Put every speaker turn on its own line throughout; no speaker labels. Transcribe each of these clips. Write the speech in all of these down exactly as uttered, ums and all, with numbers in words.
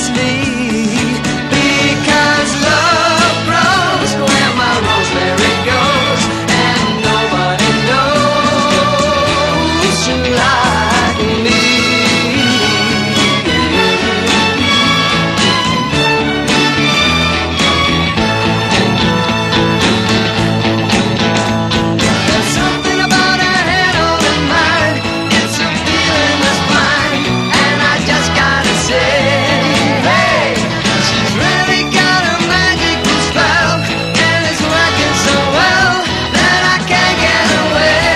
must be, because love grows where my rosemary goes, and nobody knows like me. There's something about her head on her mind, it's a feeling that's fine, and I just gotta say, hey, she's really got a magical spell, and it's working so well that I can't get away.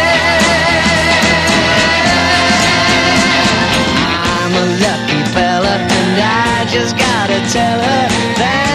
I'm a lucky fella, and I just gotta tell her that